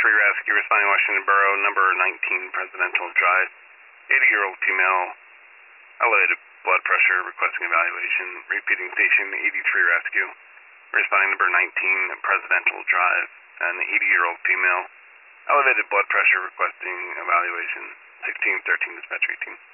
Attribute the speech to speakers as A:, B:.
A: rescue responding Washington Borough, number 19 Presidential Drive. 80-year-old female, elevated blood pressure, requesting evaluation. Repeating station 83 rescue. Responding number 19 Presidential Drive. An 80-year-old female, elevated blood pressure, requesting evaluation. 1613 dispatch 18.